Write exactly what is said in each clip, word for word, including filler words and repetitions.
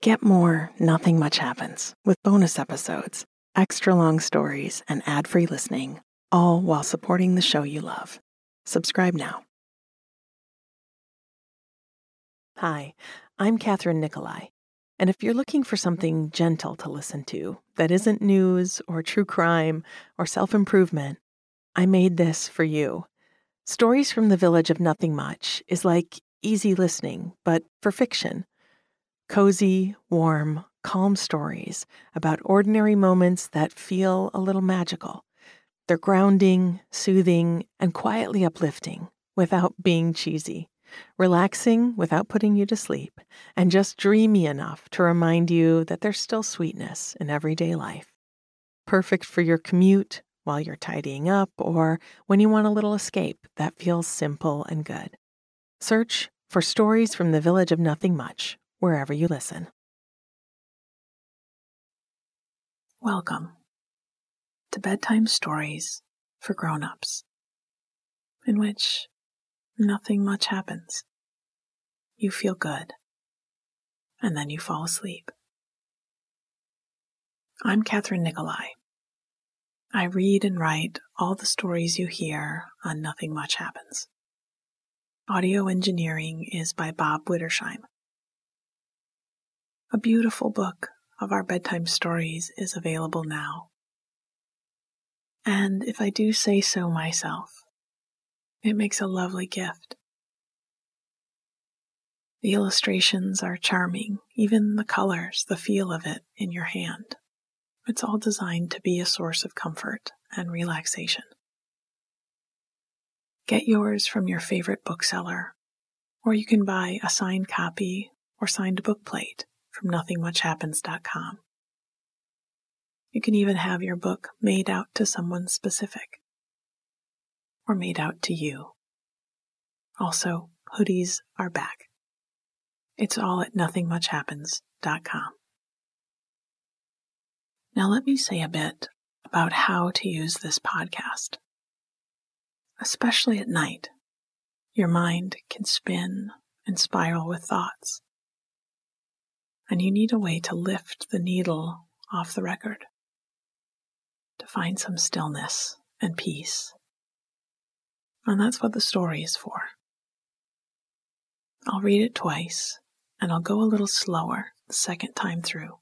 Get more Nothing Much Happens with bonus episodes, extra long stories, and ad-free listening, all while supporting the show you love. Subscribe now. Hi, I'm Catherine Nicolai, and if you're looking for something gentle to listen to that isn't news or true crime or self-improvement, I made this for you. Stories from the Village of Nothing Much is like easy listening, but for fiction. Cozy, warm, calm stories about ordinary moments that feel a little magical. They're grounding, soothing, and quietly uplifting without being cheesy. Relaxing without putting you to sleep, and just dreamy enough to remind you that there's still sweetness in everyday life. Perfect for your commute, while you're tidying up, or when you want a little escape that feels simple and good. Search for Stories from the Village of Nothing Much wherever you listen. Welcome to Bedtime Stories for Grown-Ups, in which nothing much happens. You feel good, and then you fall asleep. I'm Catherine Nicolai. I read and write all the stories you hear on Nothing Much Happens. Audio engineering is by Bob Wittersheim. A beautiful book of our bedtime stories is available now. And if I do say so myself, it makes a lovely gift. The illustrations are charming, even the colors, the feel of it in your hand. It's all designed to be a source of comfort and relaxation. Get yours from your favorite bookseller, or you can buy a signed copy or signed book plate from nothing much happens dot com. You can even have your book made out to someone specific, or made out to you. Also, hoodies are back. It's all at nothing much happens dot com. Now let me say a bit about how to use this podcast. Especially at night, your mind can spin and spiral with thoughts, and you need a way to lift the needle off the record, to find some stillness and peace. And that's what the story is for. I'll read it twice, and I'll go a little slower the second time through.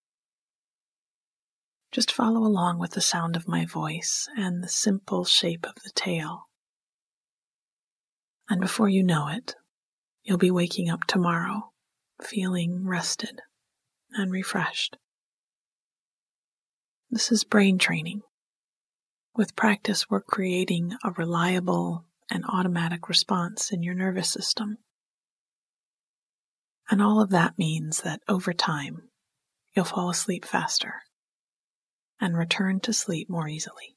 Just follow along with the sound of my voice and the simple shape of the tale. And before you know it, you'll be waking up tomorrow, feeling rested and refreshed. This is brain training. With practice, we're creating a reliable and automatic response in your nervous system. And all of that means that over time, you'll fall asleep faster and return to sleep more easily.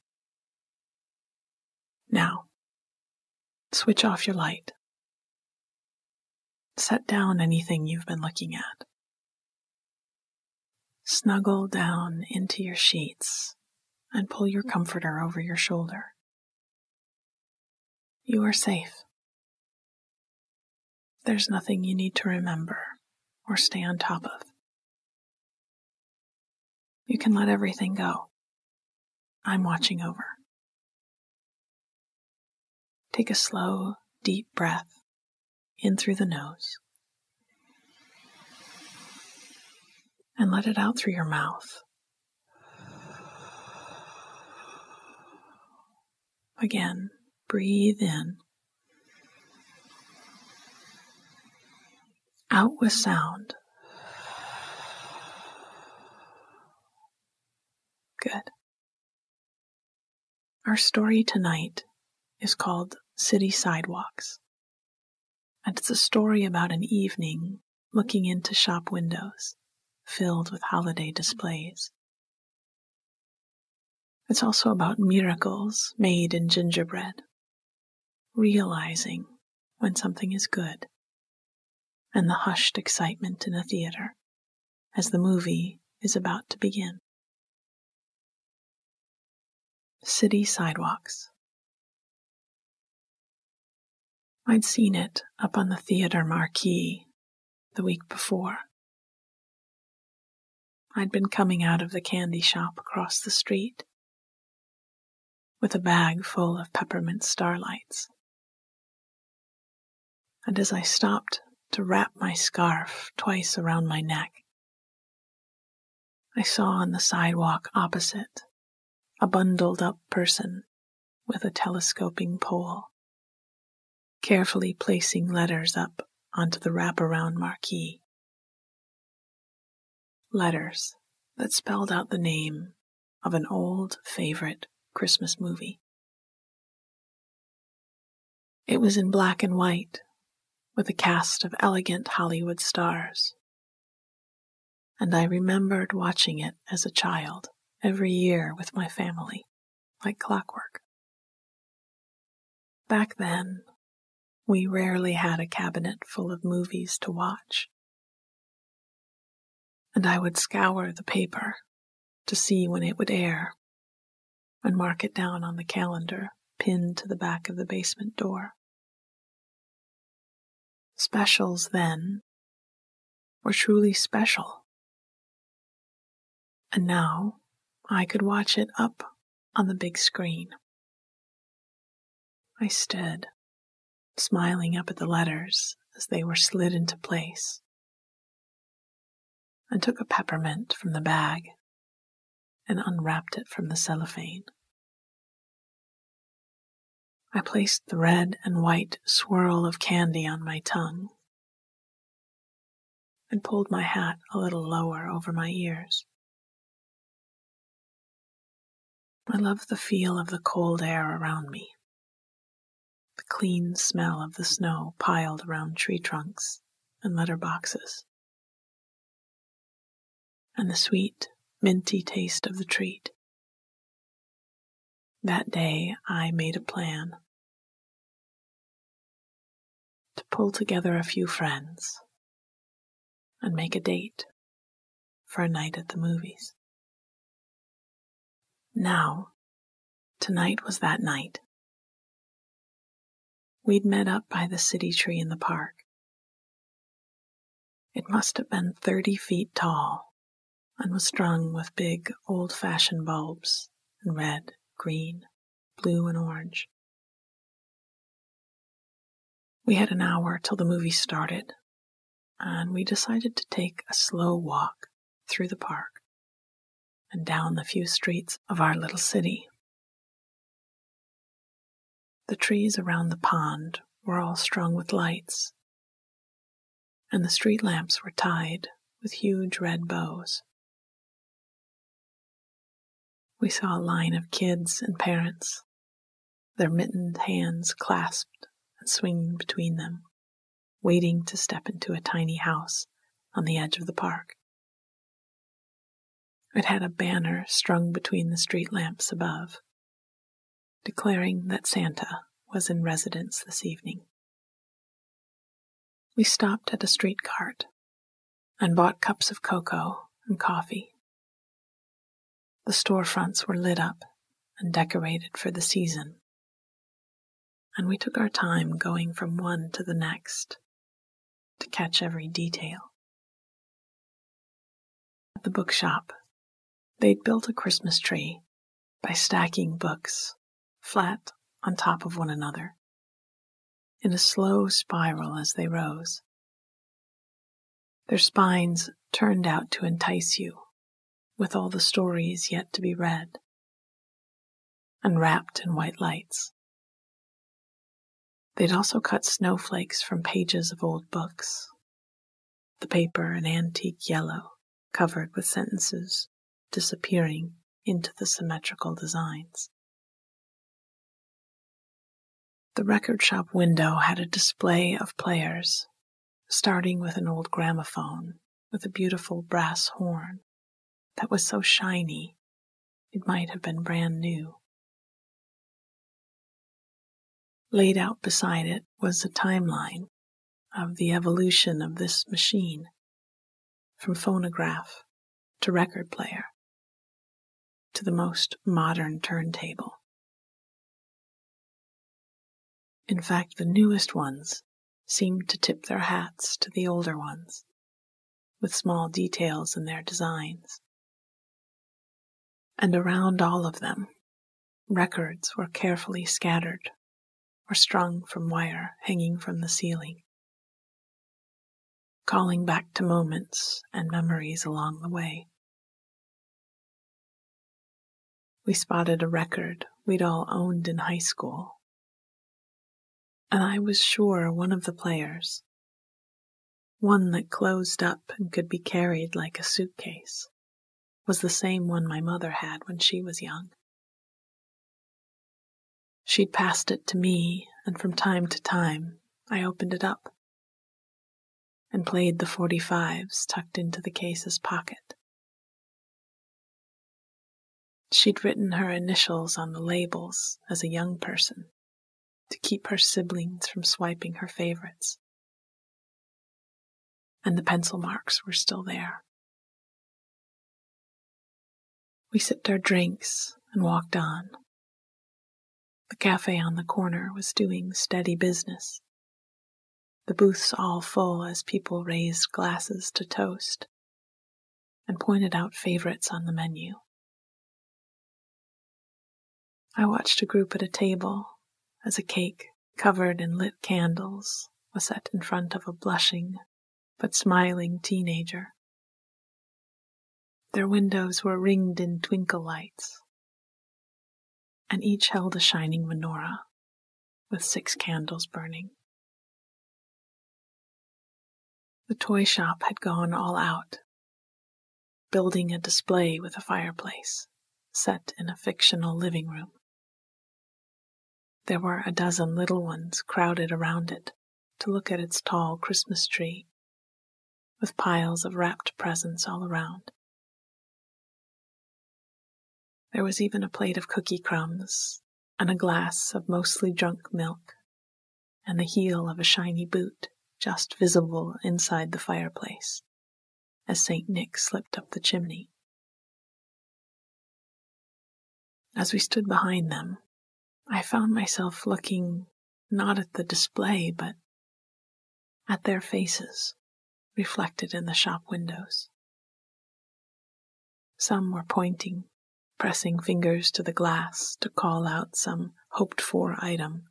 Now, switch off your light. Set down anything you've been looking at. Snuggle down into your sheets and pull your comforter over your shoulder. You are safe. There's nothing you need to remember or stay on top of. You can let everything go. I'm watching over. Take a slow, deep breath in through the nose and let it out through your mouth. Again, breathe in. Out with sound. Good. Our story tonight is called City Sidewalks, and it's a story about an evening looking into shop windows filled with holiday displays. It's also about miracles made in gingerbread, realizing when something is good, and the hushed excitement in a theater as the movie is about to begin. City Sidewalks. I'd seen it up on the theater marquee the week before. I'd been coming out of the candy shop across the street with a bag full of peppermint starlights. And as I stopped to wrap my scarf twice around my neck, I saw on the sidewalk opposite a bundled-up person with a telescoping pole, carefully placing letters up onto the wraparound marquee. Letters that spelled out the name of an old favorite Christmas movie. It was in black and white, with a cast of elegant Hollywood stars, and I remembered watching it as a child every year with my family, like clockwork. Back then, we rarely had a cabinet full of movies to watch, and I would scour the paper to see when it would air and mark it down on the calendar pinned to the back of the basement door. Specials then were truly special, and now I could watch it up on the big screen. I stood, smiling up at the letters as they were slid into place, and took a peppermint from the bag and unwrapped it from the cellophane. I placed the red and white swirl of candy on my tongue and pulled my hat a little lower over my ears. I loved the feel of the cold air around me, the clean smell of the snow piled around tree trunks and letter boxes, and the sweet, minty taste of the treat. That day I made a plan to pull together a few friends and make a date for a night at the movies. Now, tonight was that night. We'd met up by the city tree in the park. It must have been thirty feet tall and was strung with big, old-fashioned bulbs in red, green, blue, and orange. We had an hour till the movie started, and we decided to take a slow walk through the park and down the few streets of our little city. The trees around the pond were all strung with lights, and the street lamps were tied with huge red bows. We saw a line of kids and parents, their mittened hands clasped and swinging between them, waiting to step into a tiny house on the edge of the park. It had a banner strung between the street lamps above, declaring that Santa was in residence this evening. We stopped at a street cart and bought cups of cocoa and coffee. The storefronts were lit up and decorated for the season, and we took our time going from one to the next to catch every detail. At the bookshop, they'd built a Christmas tree by stacking books flat on top of one another in a slow spiral as they rose. Their spines turned out to entice you with all the stories yet to be read and wrapped in white lights. They'd also cut snowflakes from pages of old books, the paper an antique yellow covered with sentences disappearing into the symmetrical designs. The record shop window had a display of players, starting with an old gramophone with a beautiful brass horn that was so shiny it might have been brand new. Laid out beside it was a timeline of the evolution of this machine, from phonograph to record player to the most modern turntable. In fact, the newest ones seemed to tip their hats to the older ones, with small details in their designs. And around all of them, records were carefully scattered or strung from wire hanging from the ceiling, calling back to moments and memories along the way. We spotted a record we'd all owned in high school, and I was sure one of the players, one that closed up and could be carried like a suitcase, was the same one my mother had when she was young. She'd passed it to me, and from time to time I opened it up and played the forty-fives tucked into the case's pocket. She'd written her initials on the labels as a young person to keep her siblings from swiping her favorites, and the pencil marks were still there. We sipped our drinks and walked on. The cafe on the corner was doing steady business, the booths all full as people raised glasses to toast and pointed out favorites on the menu. I watched a group at a table as a cake covered in lit candles was set in front of a blushing but smiling teenager. Their windows were ringed in twinkle lights, and each held a shining menorah with six candles burning. The toy shop had gone all out, building a display with a fireplace set in a fictional living room. There were a dozen little ones crowded around it to look at its tall Christmas tree, with piles of wrapped presents all around. There was even a plate of cookie crumbs and a glass of mostly drunk milk, and the heel of a shiny boot just visible inside the fireplace as Saint Nick slipped up the chimney. As we stood behind them, I found myself looking not at the display, but at their faces reflected in the shop windows. Some were pointing, pressing fingers to the glass to call out some hoped-for item,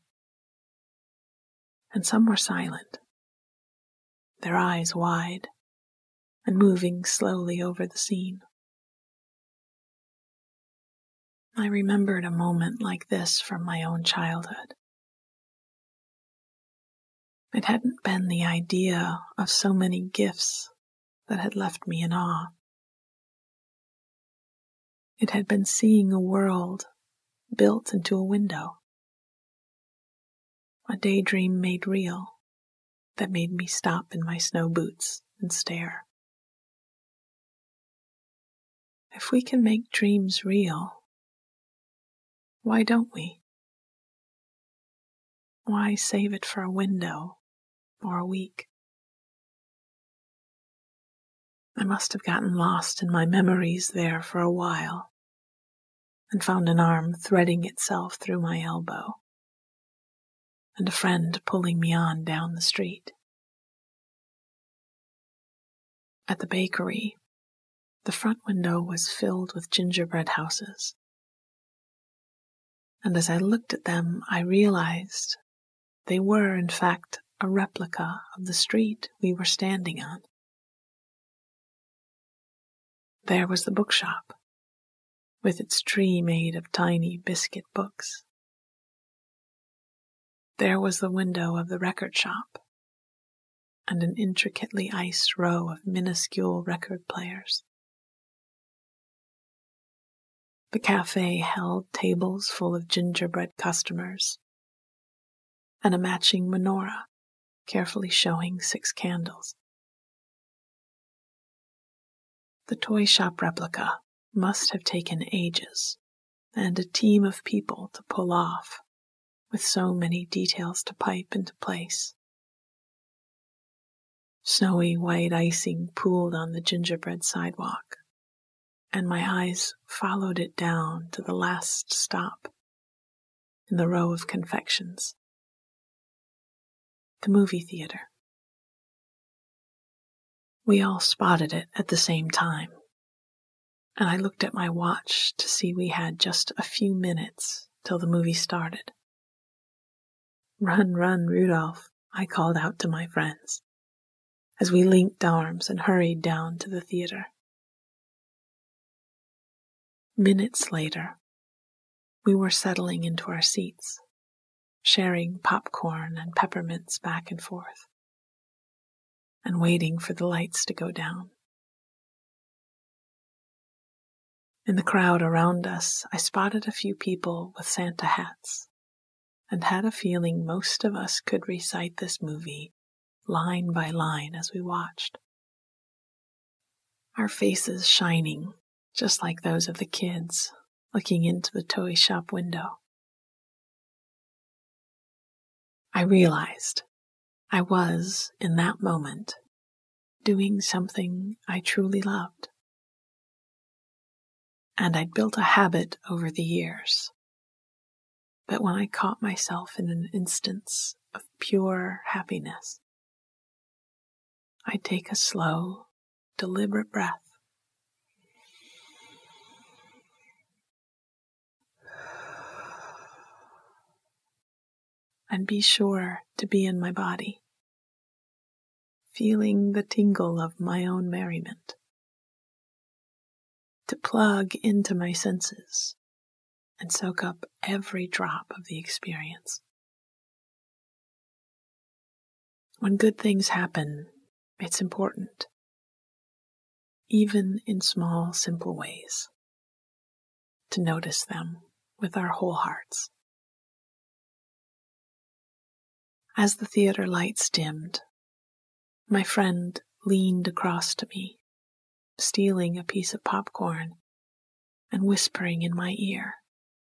and some were silent, their eyes wide and moving slowly over the scene. I remembered a moment like this from my own childhood. It hadn't been the idea of so many gifts that had left me in awe. It had been seeing a world built into a window, a daydream made real that made me stop in my snow boots and stare. If we can make dreams real, why don't we? Why save it for a window or a week? I must have gotten lost in my memories there for a while and found an arm threading itself through my elbow and a friend pulling me on down the street. At the bakery, the front window was filled with gingerbread houses, and as I looked at them, I realized they were, in fact, a replica of the street we were standing on. There was the bookshop, with its tree made of tiny biscuit books. There was the window of the record shop, and an intricately iced row of minuscule record players. The cafe held tables full of gingerbread customers, and a matching menorah carefully showing six candles. The toy shop replica must have taken ages and a team of people to pull off, with so many details to pipe into place. Snowy white icing pooled on the gingerbread sidewalk, and my eyes followed it down to the last stop in the row of confections, the movie theater. We all spotted it at the same time, and I looked at my watch to see we had just a few minutes till the movie started. "Run, run, Rudolph," I called out to my friends, as we linked arms and hurried down to the theater. Minutes later, we were settling into our seats, sharing popcorn and peppermints back and forth, and waiting for the lights to go down. In the crowd around us, I spotted a few people with Santa hats, and had a feeling most of us could recite this movie line by line as we watched, our faces shining just like those of the kids looking into the toy shop window. I realized I was, in that moment, doing something I truly loved. And I'd built a habit over the years that when I caught myself in an instance of pure happiness, I'd take a slow, deliberate breath and be sure to be in my body, feeling the tingle of my own merriment, to plug into my senses and soak up every drop of the experience. When good things happen, it's important, even in small, simple ways, to notice them with our whole hearts. As the theater lights dimmed, my friend leaned across to me, stealing a piece of popcorn and whispering in my ear,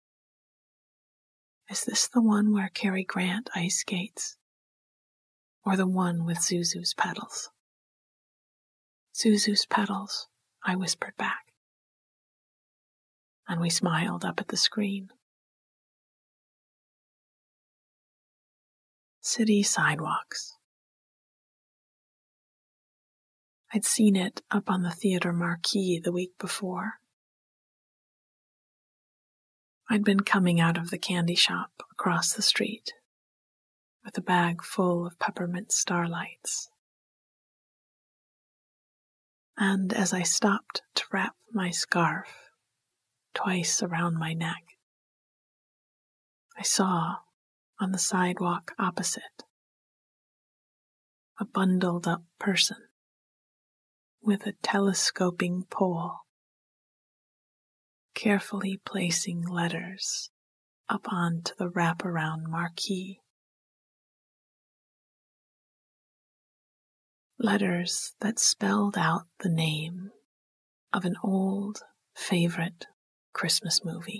"Is this the one where Cary Grant ice skates? Or the one with Zuzu's pedals?" "Zuzu's pedals," I whispered back, and we smiled up at the screen. City sidewalks. I'd seen it up on the theater marquee the week before. I'd been coming out of the candy shop across the street with a bag full of peppermint starlights. And as I stopped to wrap my scarf twice around my neck, I saw on the sidewalk opposite a bundled up person with a telescoping pole, carefully placing letters up onto the wraparound marquee. Letters that spelled out the name of an old favorite Christmas movie.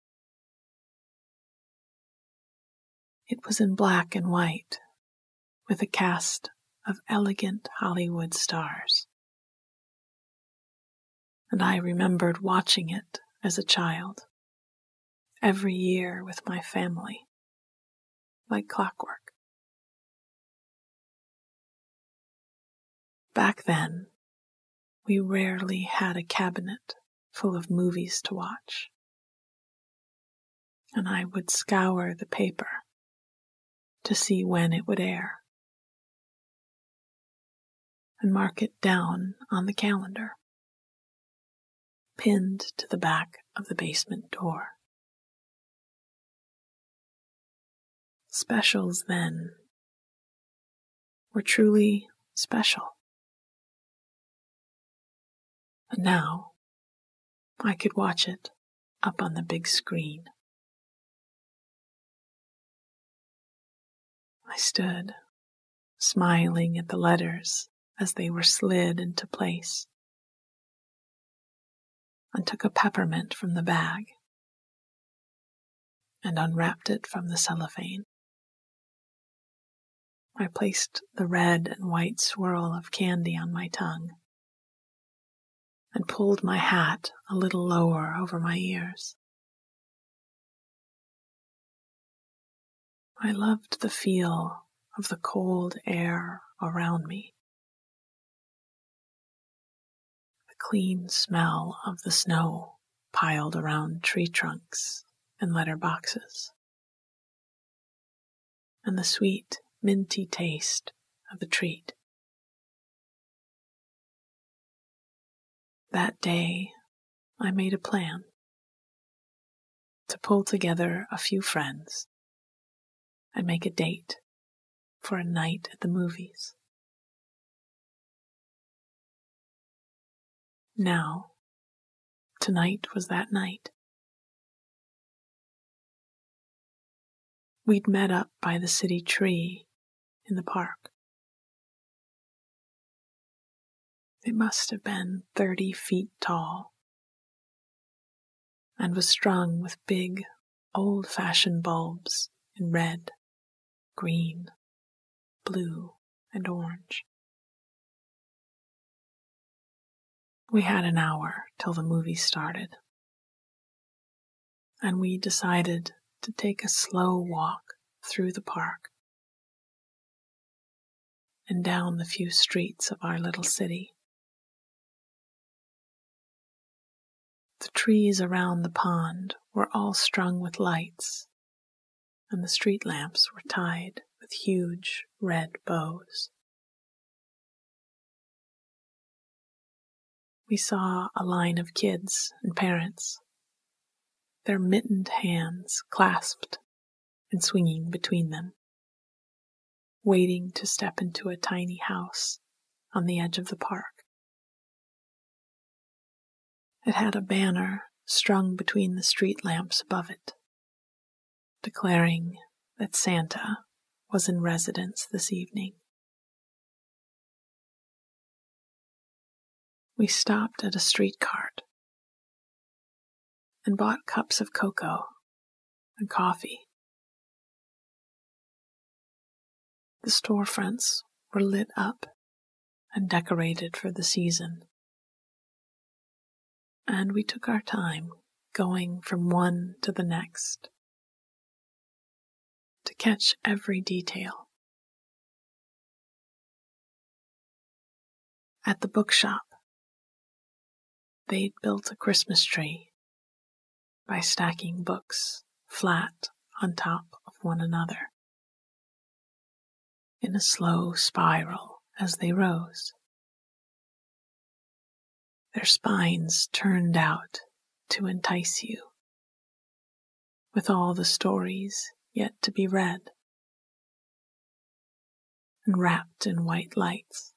It was in black and white, with a cast of elegant Hollywood stars. And I remembered watching it as a child, every year with my family, like clockwork. Back then, we rarely had a cabinet full of movies to watch, and I would scour the paper to see when it would air, and mark it down on the calendar, pinned to the back of the basement door. Specials then were truly special. And now I could watch it up on the big screen. I stood, smiling at the letters as they were slid into place, and took a peppermint from the bag and unwrapped it from the cellophane. I placed the red and white swirl of candy on my tongue and pulled my hat a little lower over my ears. I loved the feel of the cold air around me, the clean smell of the snow piled around tree trunks and letter boxes, and the sweet, minty taste of the treat. That day, I made a plan to pull together a few friends and make a date for a night at the movies. Now, tonight was that night. We'd met up by the city tree in the park. It must have been thirty feet tall and was strung with big, old-fashioned bulbs in red, green, blue, and orange. We had an hour till the movie started, and we decided to take a slow walk through the park and down the few streets of our little city. The trees around the pond were all strung with lights, and the street lamps were tied with huge red bows. We saw a line of kids and parents, their mittened hands clasped and swinging between them, waiting to step into a tiny house on the edge of the park. It had a banner strung between the street lamps above it, declaring that Santa was in residence this evening. We stopped at a street cart and bought cups of cocoa and coffee. The storefronts were lit up and decorated for the season, and we took our time going from one to the next to catch every detail. At the bookshop, they'd built a Christmas tree by stacking books flat on top of one another in a slow spiral as they rose, their spines turned out to entice you with all the stories yet to be read, and wrapped in white lights.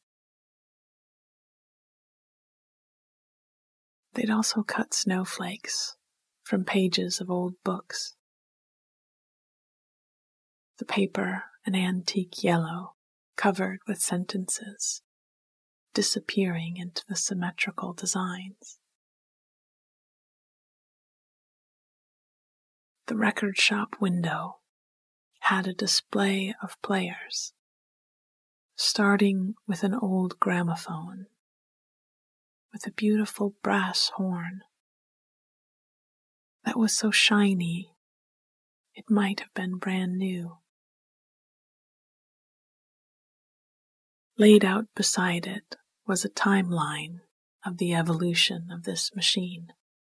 They'd also cut snowflakes from pages of old books, the paper an antique yellow covered with sentences disappearing into the symmetrical designs. The record shop window had a display of players, starting with an old gramophone with a beautiful brass horn that was so shiny it might have been brand new. Laid out beside it was a timeline of the evolution of this machine,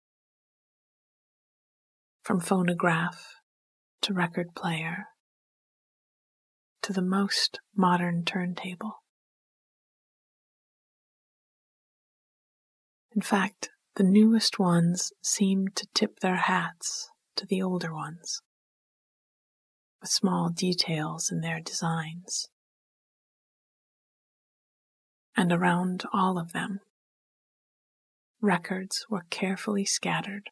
from phonograph to record player to the most modern turntable. In fact, the newest ones seemed to tip their hats to the older ones, with small details in their designs. And around all of them, records were carefully scattered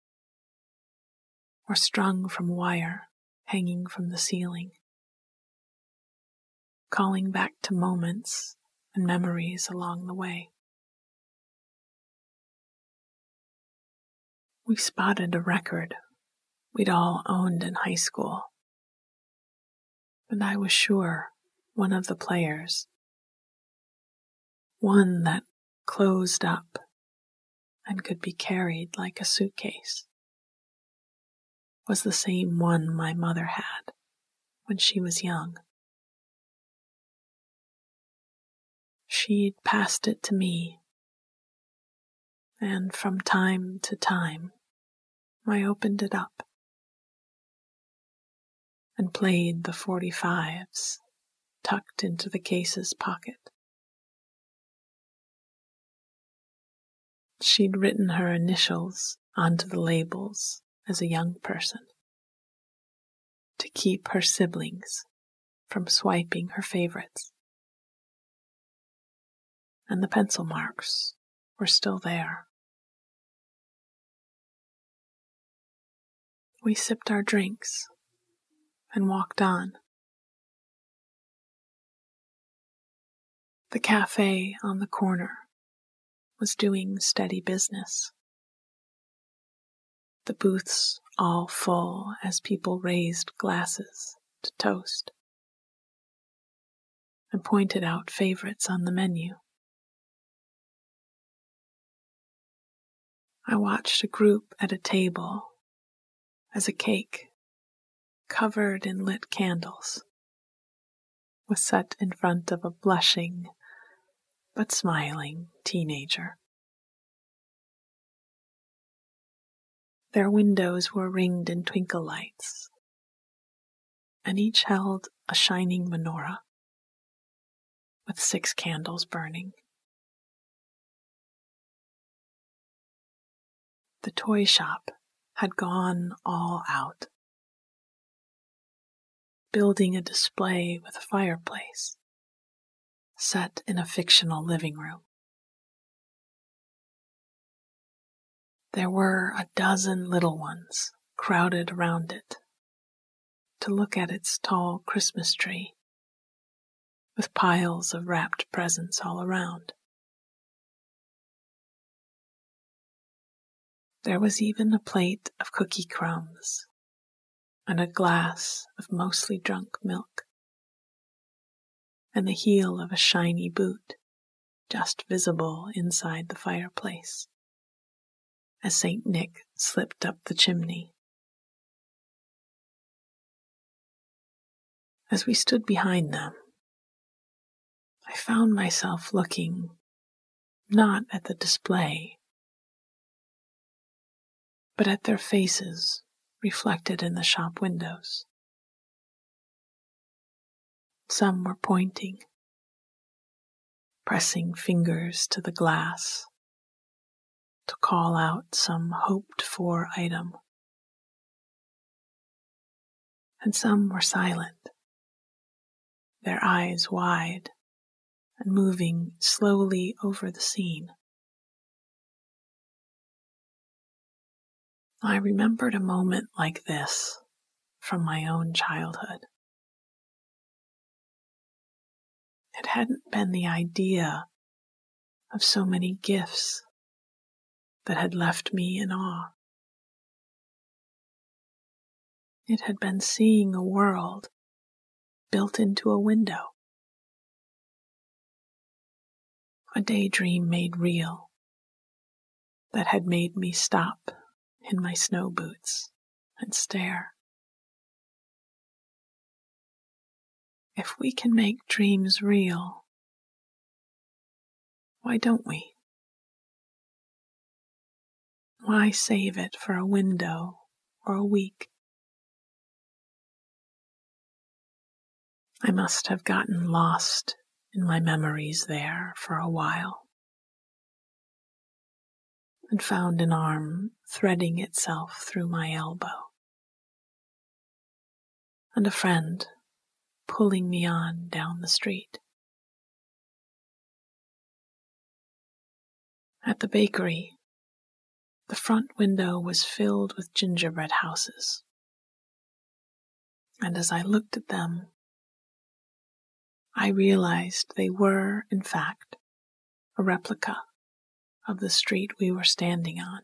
or strung from wire hanging from the ceiling, calling back to moments and memories along the way. We spotted a record we'd all owned in high school, and I was sure one of the players, one that closed up and could be carried like a suitcase, was the same one my mother had when she was young. She'd passed it to me and from time to time I opened it up and played the forty-fives tucked into the case's pocket. She'd written her initials onto the labels as a young person to keep her siblings from swiping her favorites. And the pencil marks were still there. We sipped our drinks and walked on. The cafe on the corner was doing steady business. The booths all full as people raised glasses to toast and pointed out favorites on the menu. I watched a group at a table as a cake, covered in lit candles, was set in front of a blushing but smiling teenager. Their windows were ringed in twinkle lights, and each held a shining menorah with six candles burning. The toy shop had gone all out, building a display with a fireplace set in a fictional living room. There were a dozen little ones crowded around it to look at its tall Christmas tree with piles of wrapped presents all around. There was even a plate of cookie crumbs and a glass of mostly drunk milk, and the heel of a shiny boot just visible inside the fireplace as Saint Nick slipped up the chimney. As we stood behind them, I found myself looking not at the display, but at their faces reflected in the shop windows. Some were pointing, pressing fingers to the glass to call out some hoped-for item. And some were silent, their eyes wide and moving slowly over the scene. I remembered a moment like this from my own childhood. It hadn't been the idea of so many gifts that had left me in awe. It had been seeing a world built into a window, a daydream made real that had made me stop in my snow boots and stare. If we can make dreams real, why don't we? Why save it for a window or a week? I must have gotten lost in my memories there for a while, and found an arm threading itself through my elbow, and a friend pulling me on down the street. At the bakery, the front window was filled with gingerbread houses, and as I looked at them, I realized they were, in fact, a replica of the street we were standing on.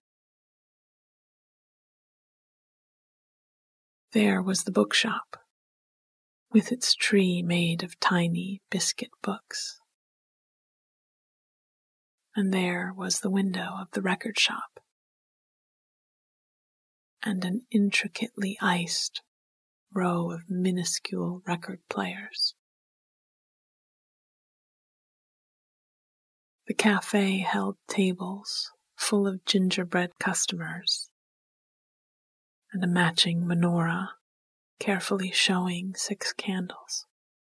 There was the bookshop, with its tree made of tiny biscuit books. And there was the window of the record shop, and an intricately iced row of minuscule record players. The cafe held tables full of gingerbread customers, and a matching menorah carefully showing six candles.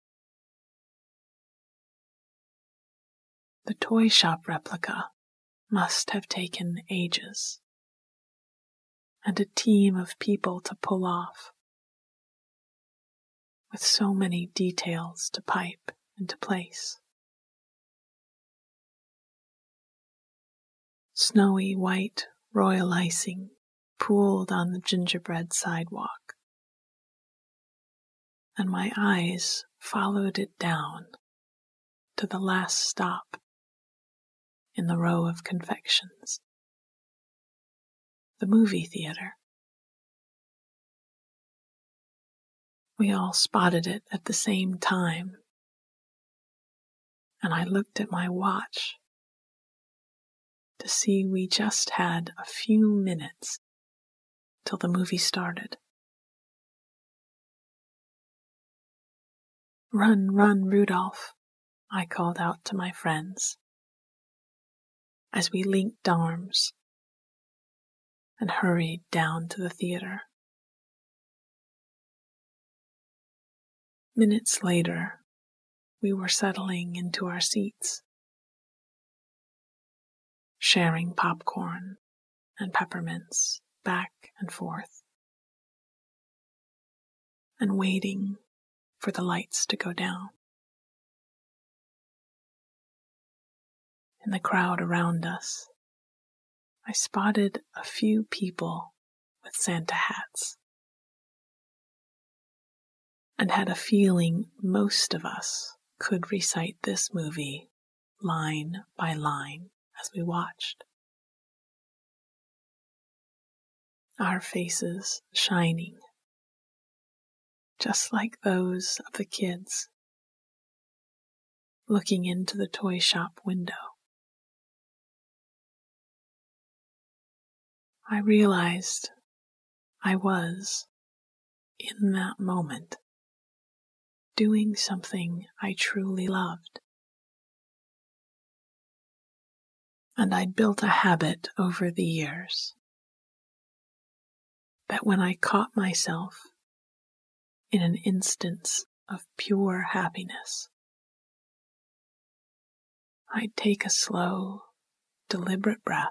The toy shop replica must have taken ages, and a team of people to pull off, with so many details to pipe into place. Snowy white royal icing pooled on the gingerbread sidewalk, and my eyes followed it down to the last stop in the row of confections, the movie theater. We all spotted it at the same time, and I looked at my watch to see we just had a few minutes till the movie started. "Run, run, Rudolph," I called out to my friends as we linked arms and hurried down to the theater. Minutes later, we were settling into our seats, sharing popcorn and peppermints back and forth, and waiting for the lights to go down. In the crowd around us, I spotted a few people with Santa hats, and had a feeling most of us could recite this movie line by line as we watched. Our faces shining, just like those of the kids looking into the toy shop window. I realized I was, in that moment, doing something I truly loved. And I'd built a habit over the years that when I caught myself in an instance of pure happiness, I'd take a slow, deliberate breath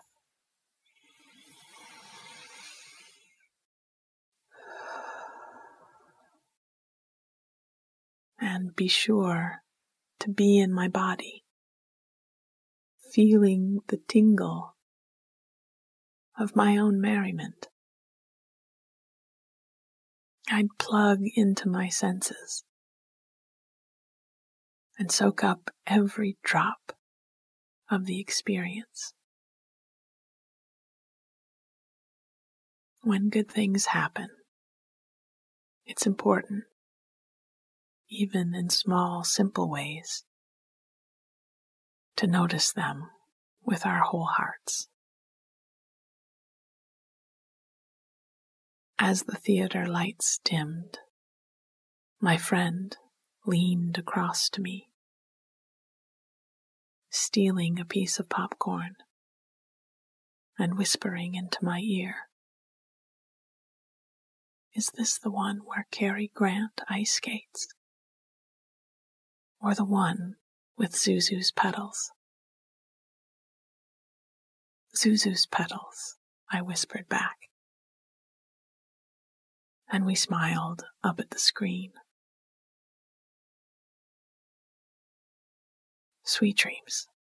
and be sure to be in my body, feeling the tingle of my own merriment. I'd plug into my senses and soak up every drop of the experience. When good things happen, it's important, even in small, simple ways, to notice them with our whole hearts. As the theater lights dimmed, my friend leaned across to me, stealing a piece of popcorn and whispering into my ear, "Is this the one where Cary Grant ice skates? Or the one with Zuzu's petals?" "Zuzu's petals," I whispered back, and we smiled up at the screen. Sweet dreams.